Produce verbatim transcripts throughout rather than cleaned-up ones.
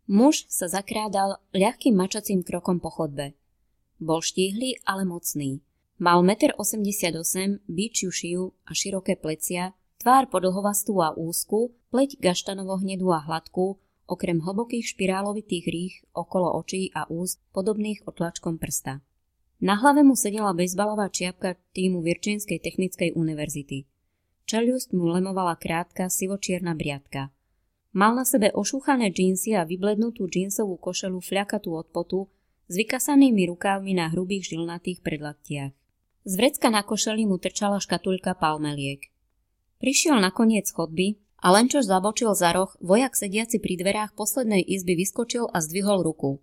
Muž sa zakrádal ľahkým mačacím krokom po chodbe. Bol štíhly, ale mocný. Mal jeden osemdesiatosem metra, bičiu šiju a široké plecia, tvár podlhovastú a úzku, pleť gaštanovo hnedú a hladkú, okrem hlbokých špirálovitých rých okolo očí a úst podobných otlačkom prsta. Na hlave mu sedela bejzbalová čiapka týmu Virgínskej technickej univerzity. Čeľusť mu lemovala krátka sivočierna briadka. Mal na sebe ošúchané džínsy a vyblednutú džínsovú košelu fľakatú od potu s vykasanými rukávmi na hrubých žilnatých predlaktiach. Z vrecka na košeli mu trčala škatuľka palmeliek. Prišiel na koniec chodby a len čo zabočil za roh, vojak sediaci pri dverách poslednej izby vyskočil a zdvihol ruku.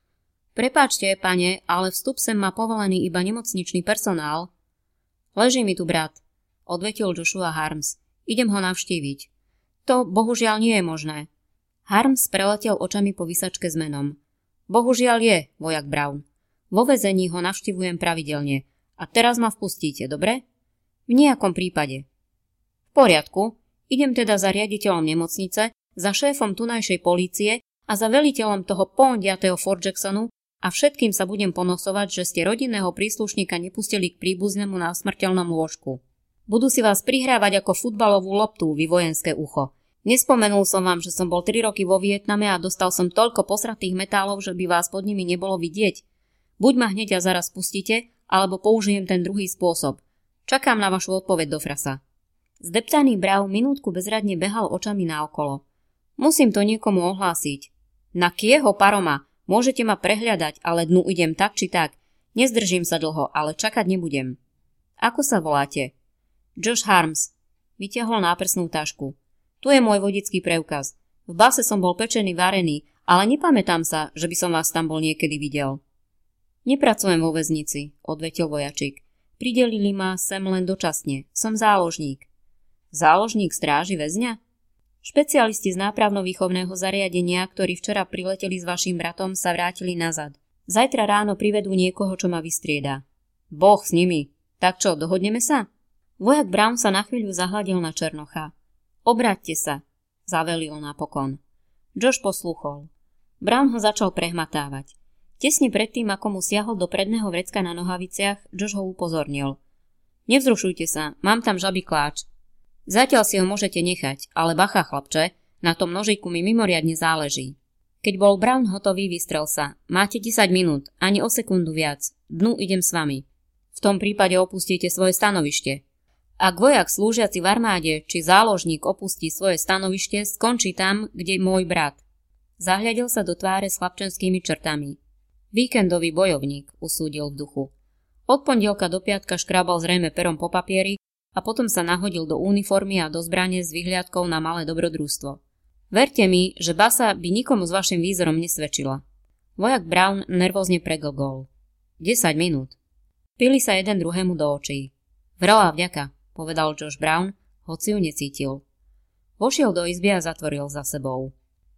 Prepáčte, pane, ale vstup sem má povolený iba nemocničný personál. Leží mi tu brat, odvetil Joshua Harms. Idem ho navštíviť. To bohužiaľ nie je možné. Harms preletel očami po vysačke s menom. Bohužiaľ je, vojak Brown. Vo väzení ho navštivujem pravidelne. A teraz ma vpustíte, dobre? V nejakom prípade. V poriadku. Idem teda za riaditeľom nemocnice, za šéfom tunajšej polície a za veliteľom toho pondiatého Fort Jacksonu a všetkým sa budem ponosovať, že ste rodinného príslušníka nepustili k príbuznému na smrteľnom lôžku. Budú si vás prihrávať ako futbalovú loptu, vy vojenské ucho. Nespomenul som vám, že som bol tri roky vo Vietname a dostal som toľko posratých metálov, že by vás pod nimi nebolo vidieť. Buď ma hneď a zaraz pustíte, alebo použijem ten druhý spôsob. Čakám na vašu odpoveď do frasa. Zdeptaný Brown minútku bezradne behal očami naokolo. Musím to niekomu ohlásiť. Na kieho paroma? Môžete ma prehľadať, ale dnu idem tak či tak. Nezdržím sa dlho, ale čakať nebudem. Ako sa voláte? Josh Harms. Vyťahol náprsnú tašku. Tu je môj vodický preukaz. V base som bol pečený varený, ale nepamätám sa, že by som vás tam bol niekedy videl. Nepracujem vo väznici, odvetil vojačik. Pridelili ma sem len dočasne. Som záložník. Záložník stráži väzňa? Špecialisti z nápravno-výchovného zariadenia, ktorí včera prileteli s vašim bratom, sa vrátili nazad. Zajtra ráno privedú niekoho, čo ma vystrieda. Boh s nimi. Tak čo, dohodneme sa? Vojak Brown sa na chvíľu zahľadil na Černocha. Obráťte sa, zavelil napokon. Josh posluchol. Brown ho začal prehmatávať. Tesne predtým, ako mu siahol do predného vrecka na nohaviciach, Josh ho upozornil. Nevzrušujte sa, mám tam žabý kláč. Zatiaľ si ho môžete nechať, ale bacha, chlapče, na tom nožiku mi mimoriadne záleží. Keď bol Brown hotový, vystrel sa. Máte desať minút, ani o sekundu viac. Dnu idem s vami. V tom prípade opustíte svoje stanovište. Ak vojak slúžiaci v armáde či záložník opustí svoje stanovište, skončí tam, kde môj brat. Zahľadil sa do tváre s chlapčenskými črtami. Víkendový bojovník, usúdil v duchu. Od pondelka do piatka škrabal zrejme perom po papieri a potom sa nahodil do uniformy a do zbrane s vyhliadkou na malé dobrodružstvo. Verte mi, že basa by nikomu s vašim výzorom nesvedčila. Vojak Brown nervózne preglgol. Desať minút. Pili sa jeden druhému do očí. Vrelá vďaka, povedal Josh Brown, hoci ju necítil. Vošiel do izby a zatvoril za sebou.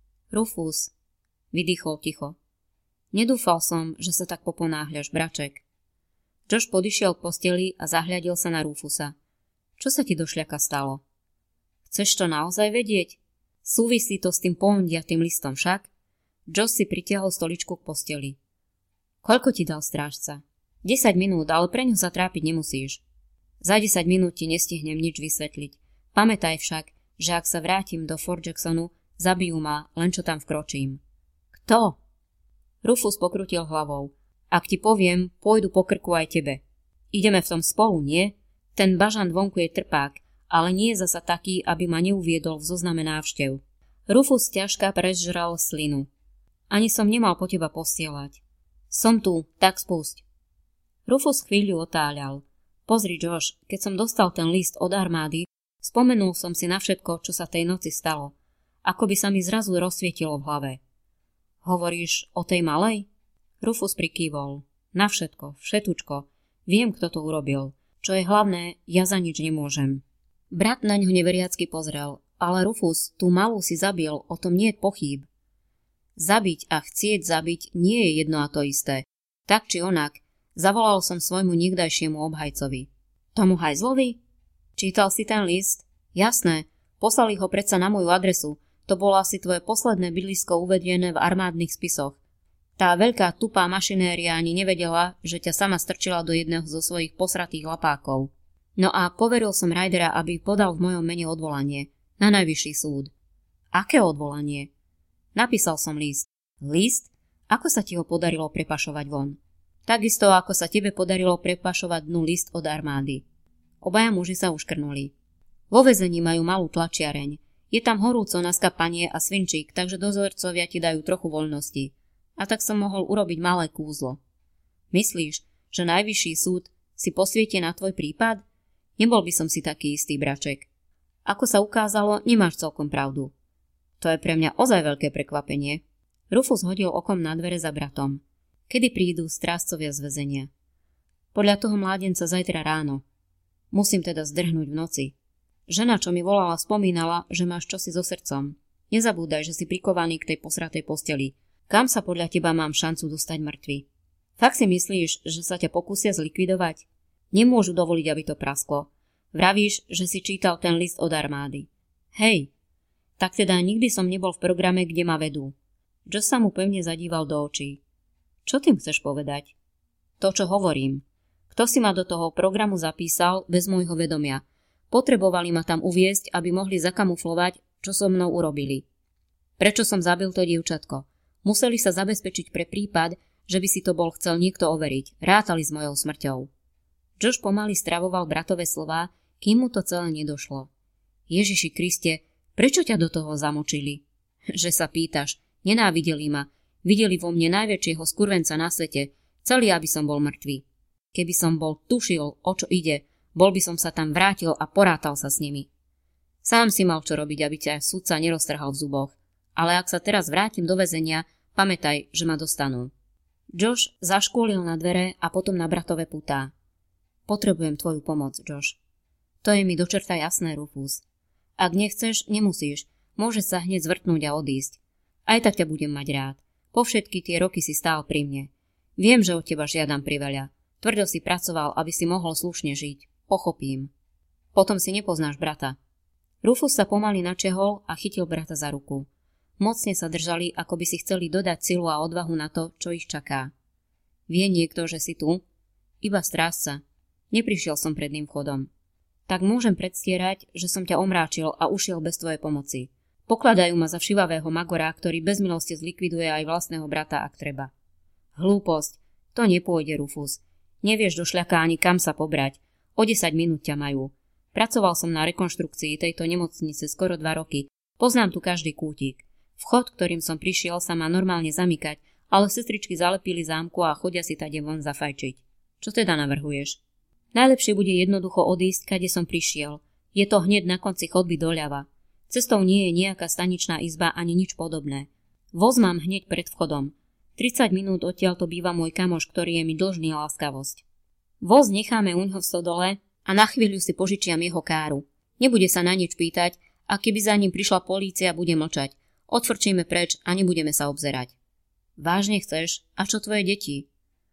Rufus, vydýchol ticho. Nedúfal som, že sa tak poponáhľaš, braček. Josh podišiel k posteli a zahľadil sa na Rufusa. Čo sa ti do šľaka stalo? Chceš to naozaj vedieť? Súvisí to s tým pondiatým listom však? Josh si pritiahol stoličku k posteli. Koľko ti dal strážca? Desať minút, ale pre ňu sa trápiť nemusíš. Za desať minút ti nestihnem nič vysvetliť. Pamätaj však, že ak sa vrátim do Fort Jacksonu, zabijú ma, len čo tam vkročím. Kto? Rufus pokrutil hlavou. Ak ti poviem, pôjdu po krku aj tebe. Ideme v tom spolu, nie? Ten bažant vonku je trpák, ale nie je zasa taký, aby ma neuviedol v zozname návštev. Rufus ťažká prežral slinu. Ani som nemal po teba posielať. Som tu, tak spusť. Rufus chvíľu otáľal. Pozri, Josh, keď som dostal ten list od armády, spomenul som si na všetko, čo sa tej noci stalo. Ako by sa mi zrazu rozsvietilo v hlave. Hovoríš o tej malej? Rufus prikývol. Na všetko, všetučko. Viem, kto to urobil. Čo je hlavné, ja za nič nemôžem. Brat na ňo neveriacky pozrel. Ale Rufus, tú malú si zabil, o tom nie je pochýb. Zabiť a chcieť zabiť nie je jedno a to isté. Tak či onak, zavolal som svojmu niekdajšiemu obhajcovi. Tomu hajzlovi? Čítal si ten list? Jasné, poslali ho predsa na moju adresu. To bolo asi tvoje posledné bydlisko uvedené v armádnych spisoch. Tá veľká tupá mašinéria ani nevedela, že ťa sama strčila do jedného zo svojich posratých lapákov. No a poveril som Rydera, aby podal v mojom mene odvolanie. Na najvyšší súd. Aké odvolanie? Napísal som list. List? Ako sa ti ho podarilo prepašovať von? Takisto, ako sa tebe podarilo prepašovať dnu list od armády. Obaja muži sa uškrnuli. Vo väzení majú malú tlačiareň. Je tam horúco na skapanie a svinčík, takže dozorcovia ti dajú trochu voľnosti. A tak som mohol urobiť malé kúzlo. Myslíš, že najvyšší súd si posvieti na tvoj prípad? Nebol by som si taký istý, braček. Ako sa ukázalo, nemáš celkom pravdu. To je pre mňa ozaj veľké prekvapenie. Rufus hodil okom na dvere za bratom. Kedy prídu strážcovia z väzenia? Podľa toho mládenca zajtra ráno. Musím teda zdrhnúť v noci. Žena, čo mi volala, spomínala, že máš čosi so srdcom. Nezabúdaj, že si prikovaný k tej posratej posteli. Kam sa podľa teba mám šancu dostať mŕtvy? Fakt si myslíš, že sa ťa pokúsia zlikvidovať? Nemôžu dovoliť, aby to prasklo. Vravíš, že si čítal ten list od armády. Hej, tak teda nikdy som nebol v programe, kde ma vedú. Josh sa mu pevne zadíval do očí. Čo tým chceš povedať? To, čo hovorím. Kto si ma do toho programu zapísal bez môjho vedomia? Potrebovali ma tam uviesť, aby mohli zakamuflovať, čo so mnou urobili. Prečo som zabil to dievčatko? Museli sa zabezpečiť pre prípad, že by si to bol chcel niekto overiť. Rátali s mojou smrťou. Josh pomaly stravoval bratové slová, kým mu to celé nedošlo. Ježiši Kriste, prečo ťa do toho zamočili? Že sa pýtaš, nenávideli ma, videli vo mne najväčšieho skurvenca na svete, celý, aby som bol mŕtvý. Keby som bol tušil, o čo ide, bol by som sa tam vrátil a porátal sa s nimi. Sám si mal čo robiť, aby ťa sudca neroztrhal v zuboch. Ale ak sa teraz vrátim do väzenia, pamätaj, že ma dostanú. Josh zaškôlil na dvere a potom na bratové putá. Potrebujem tvoju pomoc, Josh. To je mi do čerta jasné, Rufus. Ak nechceš, nemusíš. Môžeš sa hneď zvrtnúť a odísť. Aj tak ťa budem mať rád. Po všetky tie roky si stál pri mne. Viem, že od teba žiadam priveľa. Tvrdo si pracoval, aby si mohol slušne žiť. Pochopím. Potom si nepoznáš brata. Rufus sa pomaly načehol a chytil brata za ruku. Mocne sa držali, ako by si chceli dodať silu a odvahu na to, čo ich čaká. Vie niekto, že si tu? Iba strážca. Neprišiel som pred ním vchodom. Tak môžem predstierať, že som ťa omráčil a ušiel bez tvojej pomoci. Pokladajú ma za všivavého magora, ktorý bez milosti zlikviduje aj vlastného brata, ak treba. Hlúposť. To nepôjde, Rufus. Nevieš do šľaka ani kam sa pobrať. O desať minút ťa majú. Pracoval som na rekonštrukcii tejto nemocnice skoro dva roky. Poznám tu každý kútik. Vchod, ktorým som prišiel, sa má normálne zamykať, ale sestričky zalepili zámku a chodia si tade von zafajčiť. Čo teda navrhuješ? Najlepšie bude jednoducho odísť, kade som prišiel. Je to hneď na konci chodby doľava. Cestou nie je nejaká staničná izba ani nič podobné. Voz mám hneď pred vchodom. tridsať minút odtiaľ to býva môj kamoš, ktorý je mi dlžný láskavosť. Voz necháme uňho v stodole a na chvíľu si požičiam jeho káru. Nebude sa na nič pýtať a keby za ním prišla polícia, bude mlčať. Odfrčíme preč a nebudeme sa obzerať. Vážne chceš? A čo tvoje deti?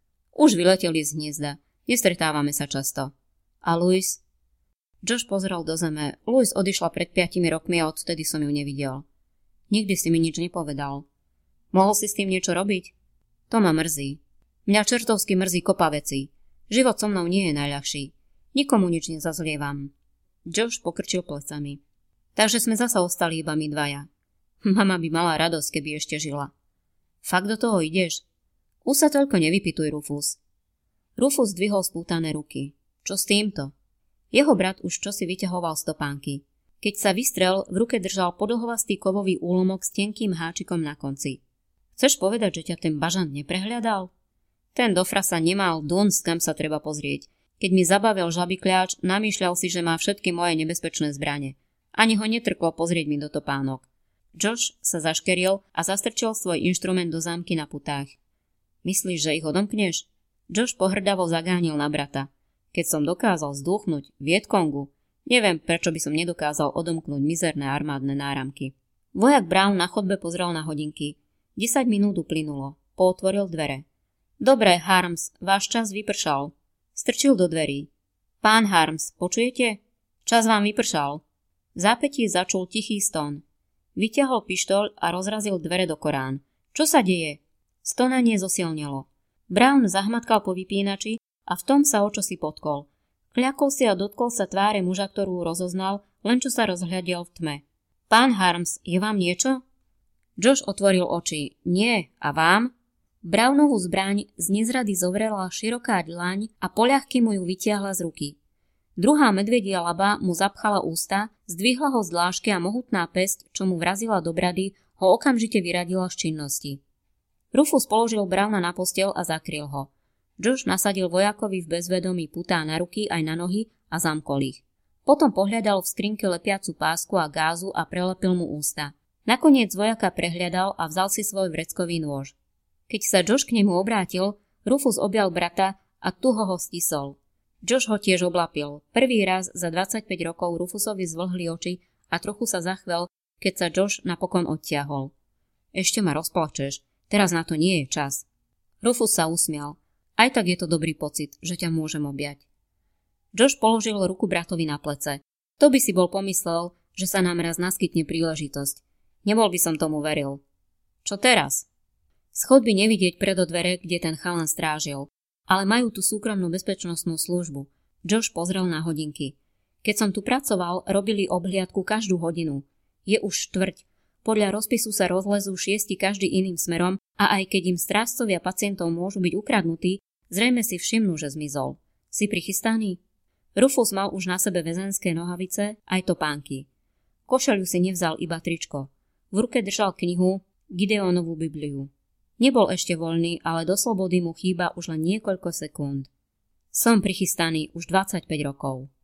Už vyleteli z hniezda. Nestretávame sa často. A Louis? Josh pozrel do zeme. Louis odišla pred piatimi rokmi a odtedy som ju nevidel. Nikdy si mi nič nepovedal. Mohol si s tým niečo robiť? To ma mrzí. Mňa čertovsky mrzí kopa vecí. Život so mnou nie je najľahší. Nikomu nič nezazlievam. Josh pokrčil plecami. Takže sme zasa ostali iba my dvaja. Mama by mala radosť, keby ešte žila. Fakt do toho ideš? Už sa toľko nevypituj, Rufus. Rufus zdvihol spútané ruky. Čo s týmto? Jeho brat už čosi vyťahoval stopánky. Keď sa vystrel, v ruke držal podlhovastý kovový úlomok s tenkým háčikom na konci. Chceš povedať, že ťa ten bažant neprehľadal? Ten do frasa nemal dunc, kam sa treba pozrieť. Keď mi zabavil žaby kľač, namýšľal si, že má všetky moje nebezpečné zbrane. Ani ho netrklo pozrieť mi do topánok. Josh sa zaškeril a zastrčil svoj inštrument do zámky na putách. Myslíš, že ich odomkneš? Josh pohrdavo zagánil na brata. Keď som dokázal zdúchnuť Vietkongu, neviem, prečo by som nedokázal odomknúť mizerné armádne náramky. Vojak Brown na chodbe pozrel na hodinky. Desať minút uplynulo. Pootvoril dvere. Dobre, Harms, váš čas vypršal. Strčil do dverí. Pán Harms, počujete? Čas vám vypršal. V zápätí začul tichý stón. Vyťahol pištoľ a rozrazil dvere do Korán. Čo sa deje? Stonanie zosilnelo. Brown zahmatkal po vypínači a v tom sa o čosi potkol. Kľakol si a dotkol sa tváre muža, ktorú rozoznal, len čo sa rozhľadiel v tme. Pán Harms, je vám niečo? Josh otvoril oči. Nie, a vám? Brownovú zbraň z nezrady zovrela široká dlaň a poľahky mu ju vytiahla z ruky. Druhá medvedia laba mu zapchala ústa, zdvihla ho z dlášky a mohutná päsť, čo mu vrazila do brady, ho okamžite vyradila z činnosti. Rufus položil Browna na posteľ a zakryl ho. Josh nasadil vojakovi v bezvedomí putá na ruky aj na nohy a zamkol ich. Potom pohľadal v skrinke lepiacu pásku a gázu a prelepil mu ústa. Nakoniec vojaka prehľadal a vzal si svoj vreckový nôž. Keď sa Josh k nemu obrátil, Rufus objal brata a tuho ho stisol. Josh ho tiež oblapil. Prvý raz za dvadsaťpäť rokov Rufusovi zvlhli oči a trochu sa zachvel, keď sa Josh napokon odtiahol. Ešte ma rozplačeš, teraz na to nie je čas. Rufus sa usmial. Aj tak je to dobrý pocit, že ťa môžem objať. Josh položil ruku bratovi na plece. To by si bol pomyslel, že sa nám raz naskytne príležitosť. Nebol by som tomu veril. Čo teraz? Z chodby nevidieť predo dvere, kde ten chalan strážil, ale majú tu súkromnú bezpečnostnú službu. Josh pozrel na hodinky. Keď som tu pracoval, robili obhliadku každú hodinu. Je už štvrť. Podľa rozpisu sa rozlezú šiesti každý iným smerom a aj keď im strážcovia pacientov môžu byť ukradnutí, zrejme si všimnú, že zmizol. Si prichystaný? Rufus mal už na sebe väzenské nohavice, aj topánky. Košeľu si nevzal iba tričko. V ruke držal knihu Gideonovú Bibliu. Nebol ešte voľný, ale do slobody mu chýba už len niekoľko sekúnd. Som prichystaný už dvadsaťpäť rokov.